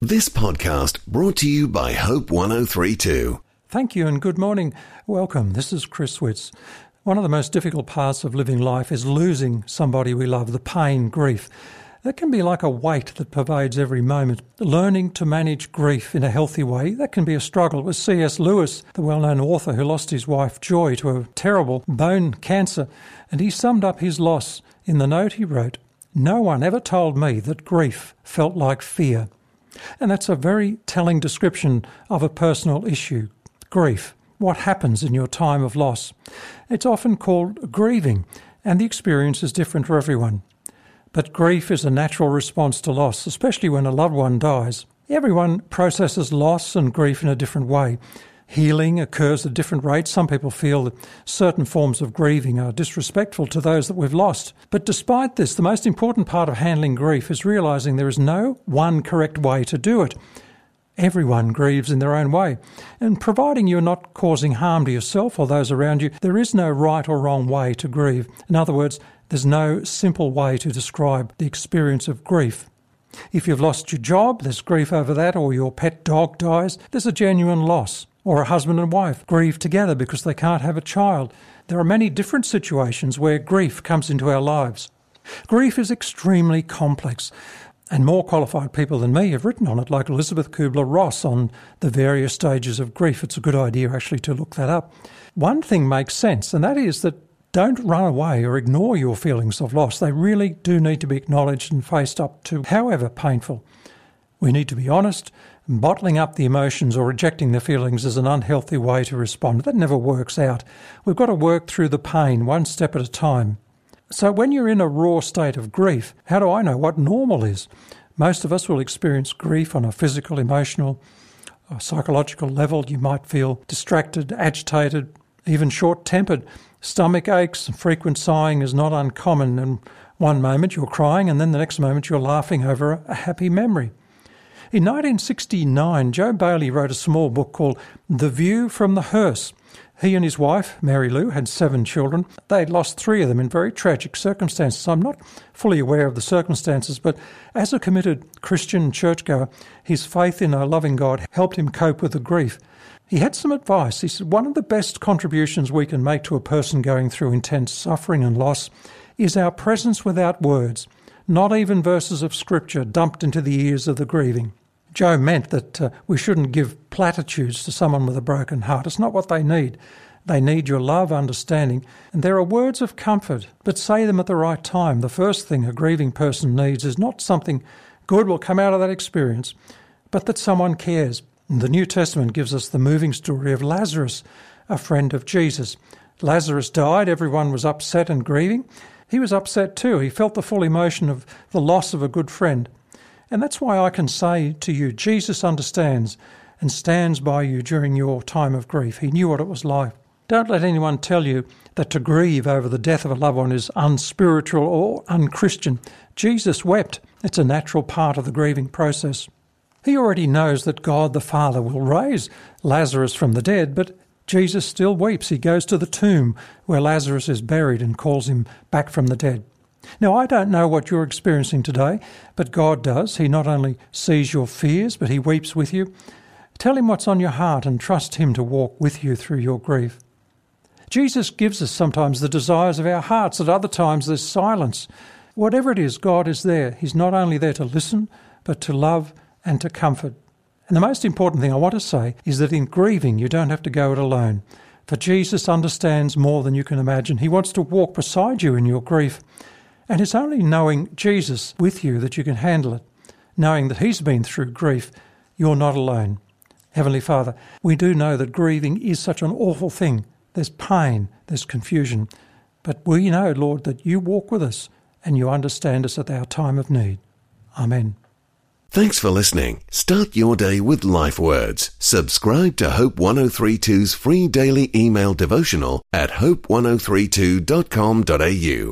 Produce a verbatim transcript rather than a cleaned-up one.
This podcast brought to you by Hope one oh three two. Thank you and good morning. Welcome. This is Chris Witz. One of the most difficult parts of living life is losing somebody we love, the pain, grief. That can be like a weight that pervades every moment. Learning to manage grief in a healthy way, that can be a struggle. It was C S Lewis, the well-known author who lost his wife Joy to a terrible bone cancer, and he summed up his loss in the note he wrote, "No one ever told me that grief felt like fear." And that's a very telling description of a personal issue, grief, what happens in your time of loss. It's often called grieving, and the experience is different for everyone. But grief is a natural response to loss, especially when a loved one dies. Everyone processes loss and grief in a different way. Healing occurs at different rates. Some people feel that certain forms of grieving are disrespectful to those that we've lost. But despite this, the most important part of handling grief is realising there is no one correct way to do it. Everyone grieves in their own way. And providing you're not causing harm to yourself or those around you, there is no right or wrong way to grieve. In other words, there's no simple way to describe the experience of grief. If you've lost your job, there's grief over that, or your pet dog dies, there's a genuine loss. Or a husband and wife grieve together because they can't have a child. There are many different situations where grief comes into our lives. Grief is extremely complex, and more qualified people than me have written on it, like Elizabeth Kubler-Ross on the various stages of grief. It's a good idea actually to look that up. One thing makes sense, and that is that don't run away or ignore your feelings of loss. They really do need to be acknowledged and faced up to, however painful. We need to be honest. Bottling up the emotions or rejecting the feelings is an unhealthy way to respond. That never works out. We've got to work through the pain one step at a time. So when you're in a raw state of grief, how do I know what normal is? Most of us will experience grief on a physical, emotional, or psychological level. You might feel distracted, agitated, even short-tempered. Stomach aches and frequent sighing is not uncommon. And one moment you're crying and then the next moment you're laughing over a happy memory. In nineteen sixty-nine, Joe Bailey wrote a small book called The View from the Hearse. He and his wife, Mary Lou, had seven children. They'd lost three of them in very tragic circumstances. I'm not fully aware of the circumstances, but as a committed Christian churchgoer, his faith in a loving God helped him cope with the grief. He had some advice. He said, one of the best contributions we can make to a person going through intense suffering and loss is our presence without words, not even verses of scripture dumped into the ears of the grieving. Joe meant that uh, we shouldn't give platitudes to someone with a broken heart. It's not what they need. They need your love, understanding, and there are words of comfort, but say them at the right time. The first thing a grieving person needs is not something good will come out of that experience, but that someone cares. And the New Testament gives us the moving story of Lazarus, a friend of Jesus. Lazarus died. Everyone was upset and grieving. He was upset too. He felt the full emotion of the loss of a good friend. And that's why I can say to you, Jesus understands and stands by you during your time of grief. He knew what it was like. Don't let anyone tell you that to grieve over the death of a loved one is unspiritual or unchristian. Jesus wept. It's a natural part of the grieving process. He already knows that God the Father will raise Lazarus from the dead, but Jesus still weeps. He goes to the tomb where Lazarus is buried and calls him back from the dead. Now, I don't know what you're experiencing today, but God does. He not only sees your fears, but he weeps with you. Tell him what's on your heart and trust him to walk with you through your grief. Jesus gives us sometimes the desires of our hearts. At other times, there's silence. Whatever it is, God is there. He's not only there to listen, but to love and to comfort. And the most important thing I want to say is that in grieving, you don't have to go it alone. For Jesus understands more than you can imagine. He wants to walk beside you in your grief. And it's only knowing Jesus with you that you can handle it. Knowing that he's been through grief, you're not alone. Heavenly Father, we do know that grieving is such an awful thing. There's pain, there's confusion. But we know, Lord, that you walk with us and you understand us at our time of need. Amen. Thanks for listening. Start your day with Life Words. Subscribe to Hope one oh three two's free daily email devotional at hope one oh three two dot com dot a u.